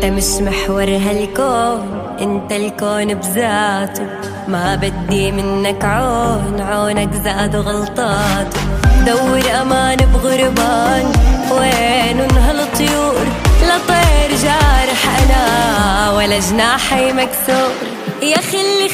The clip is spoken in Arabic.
انت مش محور هالكون، انت الكون بذاته. ما بدي منك عونك زاد غلطاته. دور امان بغربان، وين هالطيور؟ لا طير جارح انا ولا جناحي مكسور. يا خلي